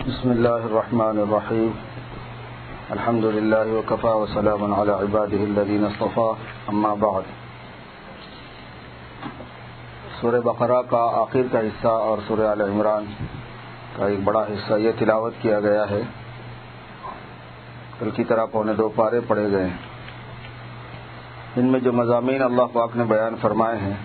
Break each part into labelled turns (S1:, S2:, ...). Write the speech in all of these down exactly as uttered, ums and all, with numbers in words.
S1: بسم اللہ الرحمن الرحیم الحمد للہ وکفی وسلام علی عبادہ الذین اصطفی اما بعد۔ سورہ بقرہ کا آخر کا حصہ اور سورہ آل عمران کا ایک بڑا حصہ یہ تلاوت کیا گیا ہے۔ کل کی طرح پونے دو پارے پڑھے گئے ہیں۔ ان میں جو مضامین اللہ پاک نے بیان فرمائے ہیں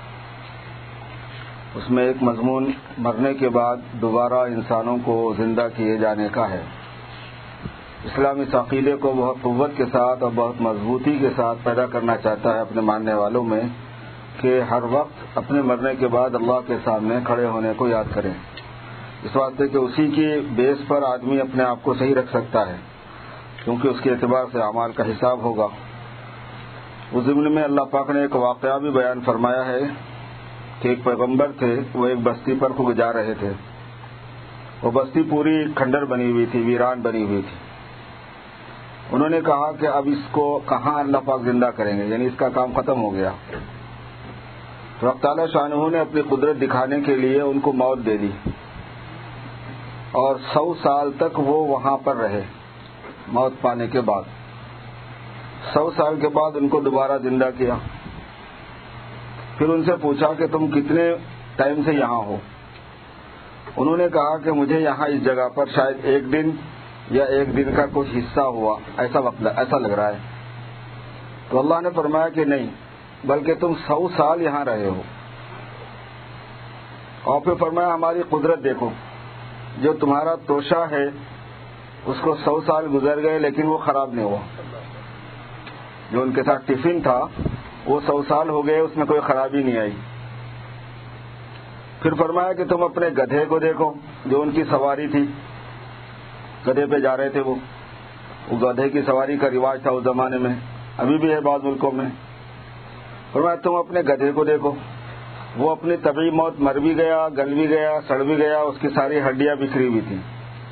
S1: اس میں ایک مضمون مرنے کے بعد دوبارہ انسانوں کو زندہ کیے جانے کا ہے۔ اسلام اس عقیدے کو بہت قوت کے ساتھ اور بہت مضبوطی کے ساتھ پیدا کرنا چاہتا ہے اپنے ماننے والوں میں کہ ہر وقت اپنے مرنے کے بعد اللہ کے سامنے کھڑے ہونے کو یاد کریں، اس واسطے کہ اسی کی بیس پر آدمی اپنے آپ کو صحیح رکھ سکتا ہے، کیونکہ اس کے اعتبار سے اعمال کا حساب ہوگا۔ اس ضمن میں اللہ پاک نے ایک واقعہ بھی بیان فرمایا ہے کہ ایک پیغمبر تھے، وہ ایک بستی پر کو جا رہے تھے۔ وہ بستی پوری کھنڈر بنی ہوئی تھی، ویران بنی ہوئی تھی۔ انہوں نے کہا کہ اب اس کو کہاں اللہ پاک زندہ کریں گے، یعنی اس کا کام ختم ہو گیا۔ تو رب تعالیٰ شانہ نے اپنی قدرت دکھانے کے لیے ان کو موت دے دی اور سو سال تک وہ وہاں پر رہے۔ موت پانے کے بعد سو سال کے بعد ان کو دوبارہ زندہ کیا۔ پھر ان سے پوچھا کہ تم کتنے ٹائم سے یہاں ہو؟ انہوں نے کہا کہ مجھے یہاں اس جگہ پر شاید ایک دن یا ایک دن کا کچھ حصہ ہوا، ایسا وقت ایسا لگ رہا ہے۔ تو اللہ نے فرمایا کہ نہیں، بلکہ تم سو سال یہاں رہے ہو۔ اور پھر فرمایا ہماری قدرت دیکھو، جو تمہارا توشہ ہے اس کو سو سال گزر گئے لیکن وہ خراب نہیں ہوا۔ جو ان کے ساتھ ٹفن تھا وہ سو سال ہو گئے، اس میں کوئی خرابی نہیں آئی۔ پھر فرمایا کہ تم اپنے گدھے کو دیکھو، جو ان کی سواری تھی، گدھے پہ جا رہے تھے وہ وہ گدھے کی سواری کا رواج تھا اس زمانے میں، ابھی بھی ہے بعض ملکوں میں۔ فرمایا تم اپنے گدھے کو دیکھو، وہ اپنی طبعی موت مر بھی گیا، گل بھی گیا، سڑ بھی گیا، اس کی ساری ہڈیاں بکھری ہوئی تھیں۔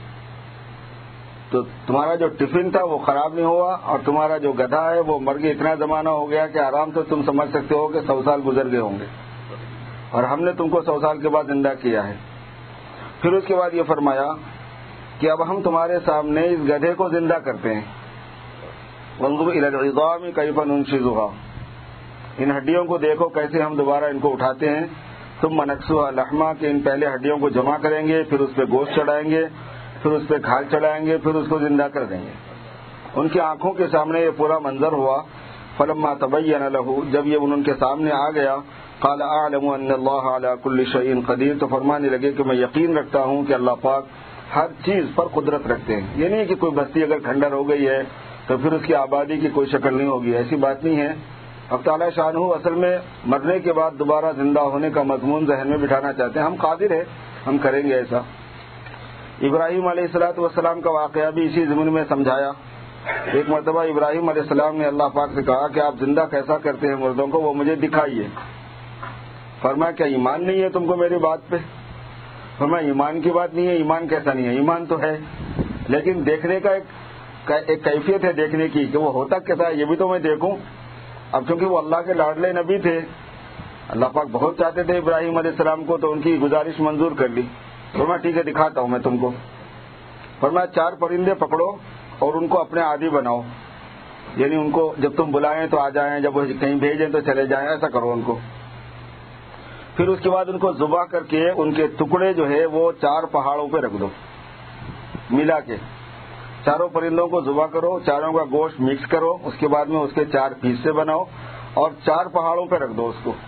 S1: تو تمہارا جو ٹفن تھا وہ خراب نہیں ہوا، اور تمہارا جو گدھا ہے وہ مر کے اتنا زمانہ ہو گیا کہ آرام سے تم سمجھ سکتے ہو کہ سو سال گزر گئے ہوں گے، اور ہم نے تم کو سو سال کے بعد زندہ کیا ہے۔ پھر اس کے بعد یہ فرمایا کہ اب ہم تمہارے سامنے اس گدھے کو زندہ کرتے ہیں۔ وانظر الی العظام کیف ننشزها، ان ہڈیوں کو دیکھو کیسے ہم دوبارہ ان کو اٹھاتے ہیں۔ ثم نکسوها لحما، کہ ان پہلے ہڈیوں کو جمع کریں گے، پھر اس پہ گوشت چڑھائیں گے، پھر اس پہ کھال چڑھائیں گے، پھر اس کو زندہ کر دیں گے۔ ان کی آنکھوں کے سامنے یہ پورا منظر ہوا۔ فلما تبین له، جب یہ ان کے سامنے آ گیا، قال اعلم ان اللہ علی کل شیء قدیر، تو فرمانے لگے کہ میں یقین رکھتا ہوں کہ اللہ پاک ہر چیز پر قدرت رکھتے ہیں۔ یہ نہیں کہ کوئی بستی اگر کھنڈر ہو گئی ہے تو پھر اس کی آبادی کی کوئی شکل نہیں ہوگی، ایسی بات نہیں ہے۔ اب تعالیٰ شانہ اصل میں مرنے کے بعد دوبارہ زندہ ہونے کا مضمون ذہن میں بٹھانا چاہتے ہیں۔ ہم قادر ہیں، ہم کریں گے ایسا۔ ابراہیم علیہ الصلوۃ والسلام کا واقعہ بھی اسی ضمن میں سمجھایا۔ ایک مرتبہ ابراہیم علیہ السلام نے اللہ پاک سے کہا کہ آپ زندہ کیسا کرتے ہیں مردوں کو، وہ مجھے دکھائیے۔ فرمایا کیا ایمان نہیں ہے تم کو میری بات پہ؟ فرمایا ایمان کی بات نہیں ہے، ایمان کیسا نہیں ہے، ایمان تو ہے، لیکن دیکھنے کا ایک ایک کیفیت ہے دیکھنے کی کہ وہ ہوتا کیسا ہے، یہ بھی تو میں دیکھوں۔ اب چونکہ وہ اللہ کے لاڈلے نبی تھے، اللہ پاک بہت چاہتے تھے ابراہیم علیہ السلام کو، تو ان کی گزارش منظور کر لی۔ فرمایا ٹھیک ہے دکھاتا ہوں میں تم کو۔ فرمایا چار پرندے پکڑو اور ان کو اپنے عادی بناؤ، یعنی ان کو جب تم بلائیں تو آ جائیں، جب وہ کہیں بھیجیں تو چلے جائیں، ایسا کرو ان کو۔ پھر اس کے بعد ان کو ذبح کر کے ان کے ٹکڑے جو ہے وہ چار پہاڑوں پہ رکھ دو، ملا کے چاروں پرندوں کو ذبح کرو، چاروں کا گوشت مکس کرو، اس کے بعد میں اس کے چار حصے بناؤ اور چار پہاڑوں پہ رکھ دو اس کو۔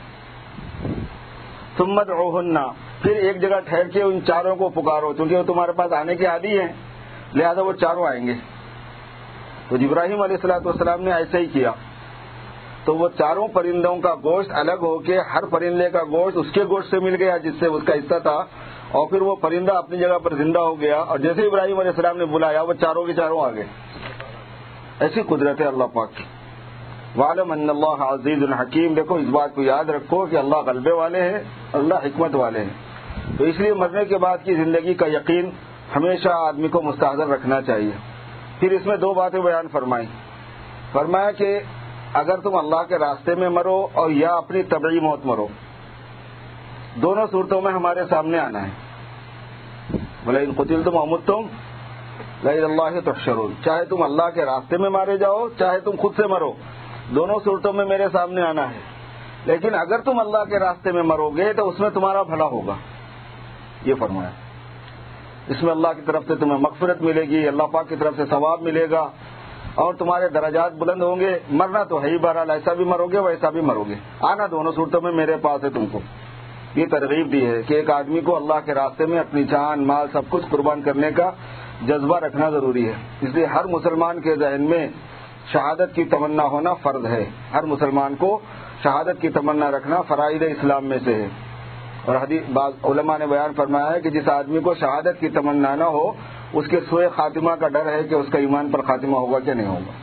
S1: ثم ادعوهن، پھر ایک جگہ ٹھہر کے ان چاروں کو پکارو، کیونکہ وہ تمہارے پاس آنے کے عادی ہیں، لہذا وہ چاروں آئیں گے۔ تو ابراہیم علیہ الصلوۃ والسلام نے ایسا ہی کیا۔ تو وہ چاروں پرندوں کا گوشت الگ ہو کے ہر پرندے کا گوشت اس کے گوشت سے مل گیا جس سے اس کا حصہ تھا، اور پھر وہ پرندہ اپنی جگہ پر زندہ ہو گیا، اور جیسے ابراہیم علیہ السلام نے بلایا وہ چاروں کے چاروں آ گئے۔ ایسی قدرت ہے اللہ پاک کی۔ وَعْلَمْ أَنَّ اللَّهَ عَزِيزٌ حَكِيمٌ، دیکھو اس بات کو یاد رکھو کہ اللہ غلبے والے ہیں، اللہ حکمت والے ہیں۔ تو اس لیے مرنے کے بعد کی زندگی کا یقین ہمیشہ آدمی کو مستحضر رکھنا چاہیے۔ پھر اس میں دو باتیں بیان فرمائیں۔ فرمایا کہ اگر تم اللہ کے راستے میں مرو اور یا اپنی طبعی موت مرو، دونوں صورتوں میں ہمارے سامنے آنا ہے۔ بولے ان قتلتم او متم لإلی اللہ تحشرون، چاہے تم اللہ کے راستے میں مارے جاؤ چاہے تم خود سے مرو، دونوں صورتوں میں میرے سامنے آنا ہے، لیکن اگر تم اللہ کے راستے میں مرو گے تو اس میں تمہارا بھلا ہوگا، یہ فرمایا۔ اس میں اللہ کی طرف سے تمہیں مغفرت ملے گی، اللہ پاک کی طرف سے ثواب ملے گا اور تمہارے درجات بلند ہوں گے۔ مرنا تو ہے ہی، بہرحال ایسا بھی مرو گے ویسا بھی مرو گے، آنا دونوں صورتوں میں میرے پاس ہے تم کو۔ یہ ترغیب دی ہے کہ ایک آدمی کو اللہ کے راستے میں اپنی جان مال سب کچھ قربان کرنے کا جذبہ رکھنا ضروری ہے، اس لیے ہر مسلمان کے ذہن میں شہادت کی تمنا ہونا فرض ہے، ہر مسلمان کو شہادت کی تمنا رکھنا فرائض اسلام میں سے ہے۔ اور حدیث بعض علماء نے بیان فرمایا ہے کہ جس آدمی کو شہادت کی تمنا نہ ہو اس کے سوء خاتمہ کا ڈر ہے کہ اس کا ایمان پر خاتمہ ہوگا کہ نہیں ہوگا۔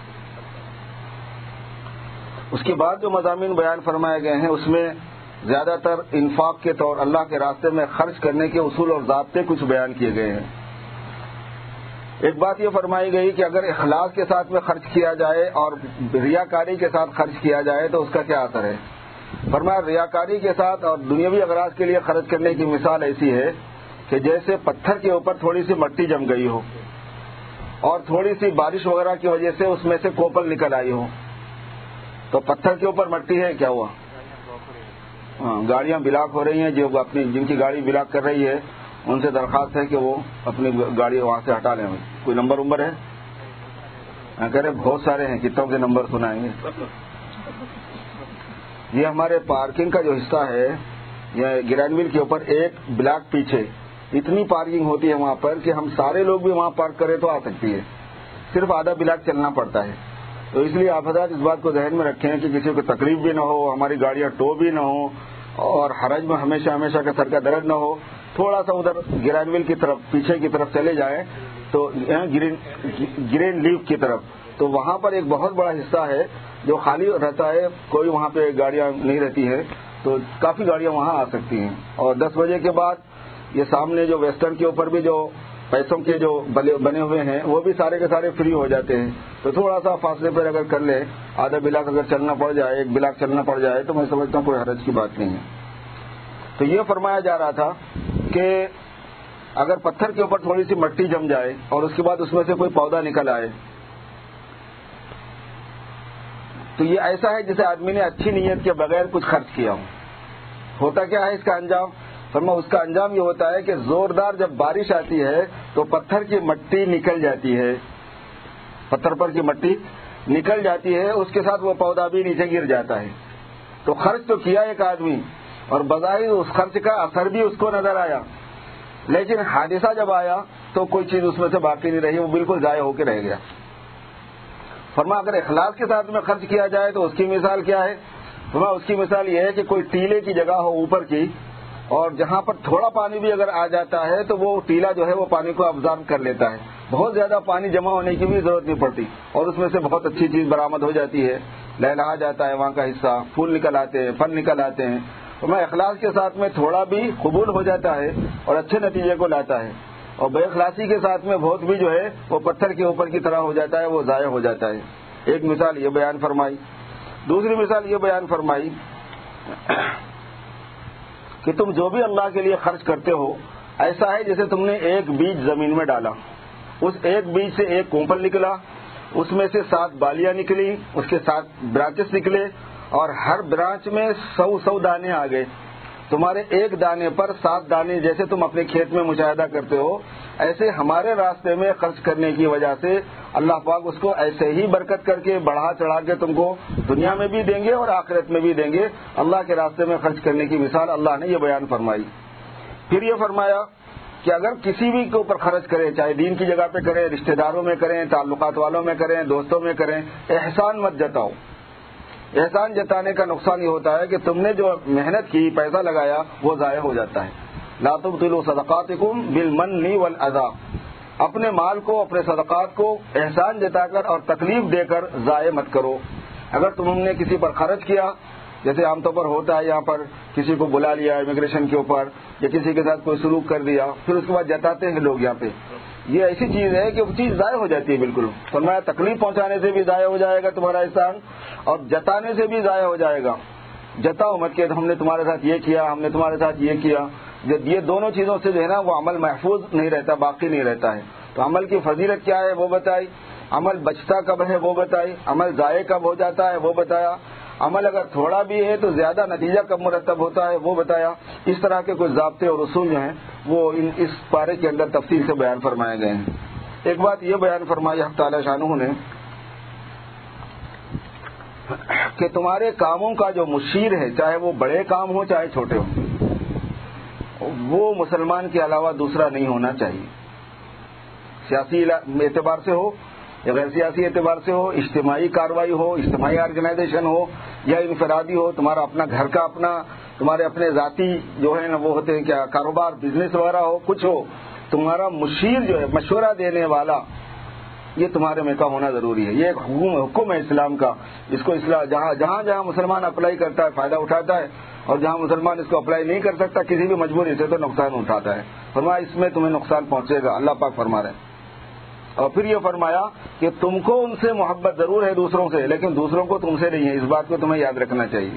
S1: اس کے بعد جو مضامین بیان فرمائے گئے ہیں اس میں زیادہ تر انفاق کے طور اللہ کے راستے میں خرچ کرنے کے اصول اور ضابطے کچھ بیان کیے گئے ہیں۔ ایک بات یہ فرمائی گئی کہ اگر اخلاص کے ساتھ میں خرچ کیا جائے اور ریاکاری کے ساتھ خرچ کیا جائے تو اس کا کیا اثر ہے۔ فرمایا ریاکاری کے ساتھ اور دنیاوی اغراض کے لیے خرچ کرنے کی مثال ایسی ہے کہ جیسے پتھر کے اوپر تھوڑی سی مٹی جم گئی ہو اور تھوڑی سی بارش وغیرہ کی وجہ سے اس میں سے کوپل نکل آئی ہو، تو پتھر کے اوپر مٹی ہے، کیا ہوا؟ ہاں، گاڑیاں بلاک ہو رہی ہیں، جو اپنی جن کی گاڑی بلاک کر رہی ہے ان سے درخواست ہے کہ وہ اپنی گاڑی وہاں سے ہٹا لیں۔ کوئی نمبر نمبر ہے؟ کہہ رہے بہت سارے ہیں، کتوں کے نمبر سنائیں گے؟ یہ ہمارے پارکنگ کا جو حصہ ہے یہ گرینڈ ویل کے اوپر ایک بلاک پیچھے اتنی پارکنگ ہوتی ہے وہاں پر کہ ہم سارے لوگ بھی وہاں پارک کریں تو آ سکتی ہے، صرف آدھا بلاک چلنا پڑتا ہے۔ تو اس لیے آپ حضرات اس بات کو ذہن میں رکھیں کہ کسی کو تکلیف بھی نہ ہو، ہماری گاڑیاں ٹو بھی نہ ہو اور حرج میں ہمیشہ ہمیشہ کا سر کا درد نہ ہو، تھوڑا سا ادھر گرینڈ ویل کی طرف پیچھے کی طرف چلے جائیں تو گرین گرین لیف کی طرف، تو وہاں پر ایک بہت بڑا حصہ ہے جو خالی رہتا ہے، کوئی وہاں پہ گاڑیاں نہیں رہتی ہے، تو کافی گاڑیاں وہاں آ سکتی ہیں۔ اور دس بجے کے بعد یہ سامنے جو ویسٹرن کے اوپر بھی جو پیسوں کے جو بنے ہوئے ہیں وہ بھی سارے کے سارے فری ہو جاتے ہیں، تو تھوڑا سا فاصلے پر اگر کر لے، آدھا بلاک اگر چلنا پڑ جائے، ایک بلاک چلنا پڑ جائے تو میں سمجھتا ہوں کوئی حرج کی بات نہیں ہے۔ تو یہ فرمایا جا رہا تھا کہ اگر پتھر کے اوپر تھوڑی سی مٹی جم جائے اور اس کے بعد اس میں سے کوئی پودا نکل آئے تو یہ ایسا ہے جسے آدمی نے اچھی نیت کے بغیر کچھ خرچ کیا ہو۔ ہوتا کیا ہے اس کا انجام؟ فرما اس کا انجام یہ ہوتا ہے کہ زوردار جب بارش آتی ہے تو پتھر کی مٹی نکل جاتی ہے، پتھر پر کی مٹی نکل جاتی ہے، اس کے ساتھ وہ پودا بھی نیچے گر جاتا ہے۔ تو خرچ تو کیا ایک آدمی اور بظاہر اس خرچ کا اثر بھی اس کو نظر آیا، لیکن حادثہ جب آیا تو کوئی چیز اس میں سے باقی نہیں رہی، وہ بالکل ضائع ہو کے رہ گیا۔ فرما اگر اخلاص کے ساتھ میں خرچ کیا جائے تو اس کی مثال کیا ہے؟ فرما اس کی مثال یہ ہے کہ کوئی ٹیلے کی جگہ ہو اوپر کی، اور جہاں پر تھوڑا پانی بھی اگر آ جاتا ہے تو وہ ٹیلا جو ہے وہ پانی کو ابزارب کر لیتا ہے، بہت زیادہ پانی جمع ہونے کی بھی ضرورت نہیں پڑتی اور اس میں سے بہت اچھی چیز برآمد ہو جاتی ہے، لہلہا جاتا ہے وہاں کا حصہ، پھول نکل آتے ہیں، پھل نکل آتے ہیں۔ فرما اخلاص کے ساتھ میں تھوڑا بھی قبول ہو جاتا ہے اور اچھے نتیجے کو لاتا ہے، اور بے اخلاصی کے ساتھ میں بہت بھی جو ہے وہ پتھر کے اوپر کی طرح ہو جاتا ہے، وہ ضائع ہو جاتا ہے۔ ایک مثال یہ بیان فرمائی۔ دوسری مثال یہ بیان فرمائی کہ تم جو بھی اللہ کے لیے خرچ کرتے ہو ایسا ہے جیسے تم نے ایک بیج زمین میں ڈالا، اس ایک بیج سے ایک کومپل نکلا، اس میں سے سات بالیاں نکلی، اس کے سات برانچز نکلے اور ہر برانچ میں سو سو دانے آ گئے۔ تمہارے ایک دانے پر سات دانے جیسے تم اپنے کھیت میں مشاہدہ کرتے ہو، ایسے ہمارے راستے میں خرچ کرنے کی وجہ سے اللہ پاک اس کو ایسے ہی برکت کر کے بڑھا چڑھا کے تم کو دنیا میں بھی دیں گے اور آخرت میں بھی دیں گے۔ اللہ کے راستے میں خرچ کرنے کی مثال اللہ نے یہ بیان فرمائی۔ پھر یہ فرمایا کہ اگر کسی بھی کے اوپر خرچ کریں، چاہے دین کی جگہ پہ کریں، رشتہ داروں میں کریں، تعلقات والوں میں کریں، دوستوں میں کریں، احسان مت جتاؤ۔ احسان جتانے کا نقصان یہ ہوتا ہے کہ تم نے جو محنت کی، پیسہ لگایا، وہ ضائع ہو جاتا ہے۔ لا تبطلوا صدقاتکم بالمن والعذا، اپنے مال کو، اپنے صدقات کو احسان جتا کر اور تکلیف دے کر ضائع مت کرو۔ اگر تم نے کسی پر خرچ کیا، جیسے عام طور پر ہوتا ہے یہاں پر کسی کو بلا لیا امیگریشن کے اوپر یا کسی کے ساتھ کوئی سلوک کر دیا، پھر اس کے بعد جتاتے ہیں لوگ یہاں پہ، یہ ایسی چیز ہے کہ وہ چیز ضائع ہو جاتی ہے بالکل۔ فرمایا تکلیف پہنچانے سے بھی ضائع ہو جائے گا تمہارا احسان اور جتانے سے بھی ضائع ہو جائے گا۔ جتاؤ مت کہ ہم نے تمہارے ساتھ یہ کیا، ہم نے تمہارے ساتھ یہ کیا، یہ دونوں چیزوں سے جو ہے نا وہ عمل محفوظ نہیں رہتا، باقی نہیں رہتا ہے. تو عمل کی فضیلت کیا ہے وہ بتائی، عمل بچتا کب ہے وہ بتائی، عمل ضائع کب ہو جاتا ہے وہ بتایا، عمل اگر تھوڑا بھی ہے تو زیادہ نتیجہ کب مرتب ہوتا ہے وہ بتایا. اس طرح کے کچھ ضابطے اور اصول جو ہیں وہ اس پارے کے اندر تفصیل سے بیان فرمائے گئے ہیں. ایک بات یہ بیان فرمائی حق تعالی شانہ نے کہ تمہارے کاموں کا جو مشیر ہے، چاہے وہ بڑے کام ہوں چاہے چھوٹے ہوں، وہ مسلمان کے علاوہ دوسرا نہیں ہونا چاہیے. سیاسی اعتبار سے ہو یا غیر سیاسی اعتبار سے ہو، اجتماعی کارروائی ہو، اجتماعی آرگنائزیشن ہو یا انفرادی ہو، تمہارا اپنا گھر کا اپنا تمہارے اپنے ذاتی جو ہے نا وہ ہوتے ہیں کیا کاروبار بزنس وغیرہ ہو، کچھ ہو، تمہارا مشیر جو ہے مشورہ دینے والا یہ تمہارے میں کا ہونا ضروری ہے. یہ ایک حکم حکم ہے اسلام کا، اس کو اسلام جہاں جہاں جہاں مسلمان اپلائی کرتا ہے فائدہ اٹھاتا ہے، اور جہاں مسلمان اس کو اپلائی نہیں کر سکتا کسی بھی مجبوری سے تو نقصان اٹھاتا ہے. فرمایا اس میں تمہیں نقصان پہنچے گا، اللہ پاک فرما رہے ہیں. اور پھر یہ فرمایا کہ تم کو ان سے محبت ضرور ہے دوسروں سے، لیکن دوسروں کو تم سے نہیں ہے. اس بات کو تمہیں یاد رکھنا چاہیے.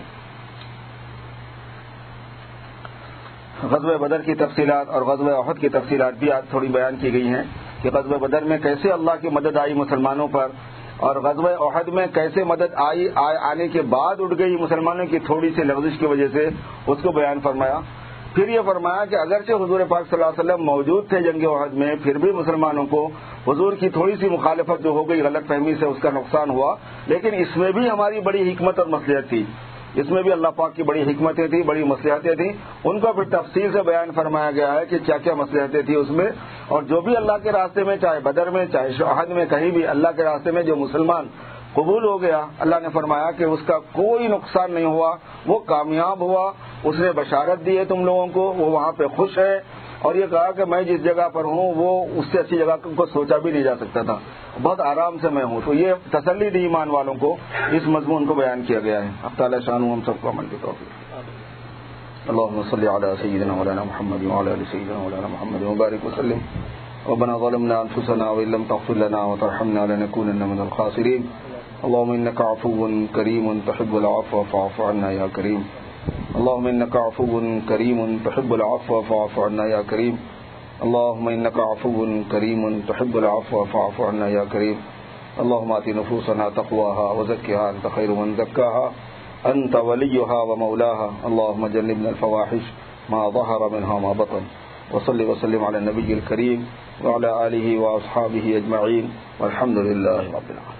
S1: غزوہ بدر کی تفصیلات اور غزوہ احد کی تفصیلات بھی آج تھوڑی بیان کی گئی ہیں کہ غزوہ بدر میں کیسے اللہ کی مدد آئی مسلمانوں پر، اور غزوہ احد میں کیسے مدد آئی آنے کے بعد اٹھ گئی مسلمانوں کی تھوڑی سی لغزش کی وجہ سے، اس کو بیان فرمایا. پھر یہ فرمایا کہ اگرچہ حضور پاک صلی اللہ علیہ وسلم موجود تھے جنگ احد میں، پھر بھی مسلمانوں کو حضور کی تھوڑی سی مخالفت جو ہو گئی غلط فہمی سے اس کا نقصان ہوا، لیکن اس میں بھی ہماری بڑی حکمت اور مصلحت تھی. اس میں بھی اللہ پاک کی بڑی حکمتیں تھیں، بڑی مصلحتیں تھیں. ان کو پھر تفصیل سے بیان فرمایا گیا ہے کہ کیا کیا مصلحتیں تھیں اس میں. اور جو بھی اللہ کے راستے میں، چاہے بدر میں چاہے احد میں، کہیں بھی اللہ کے راستے میں جو مسلمان قبول ہو گیا، اللہ نے فرمایا کہ اس کا کوئی نقصان نہیں ہوا، وہ کامیاب ہوا. اس نے بشارت دی ہے تم لوگوں کو، وہ وہاں پہ خوش ہے، اور یہ کہا کہ میں جس جگہ پر ہوں وہ اس سے اچھی جگہ کو سوچا بھی نہیں جا سکتا تھا، بہت آرام سے میں ہوں. تو یہ تسلی دی ایمان والوں کو، اس مضمون کو بیان کیا گیا ہے. اب تعالی شان ہم سب کو عمل کی توفیق. اللهم صل على سيدنا مولانا محمد وعلى ال سيدنا مولانا محمد وبارك وسلم. ربنا ظلمنا انفسنا وان لم تغفر لنا وترحمنا لنكونن من الخاسرين. اللهم انك عفو كريم تحب العفو فاعف عنا يا كريم. اللهم انك عفو كريم تحب العفو فاعف عنا يا كريم. اللهم انك عفو كريم تحب العفو فاعف عنا يا كريم. اللهم آت نفوسنا تقواها وزكها انت خير من زكاها انت وليها ومولاها. اللهم جنبنا الفواحش ما ظهر منها ما بطن. وصل وسلم على النبي الكريم وعلى آله واصحابه اجمعين والحمد لله رب العالمين.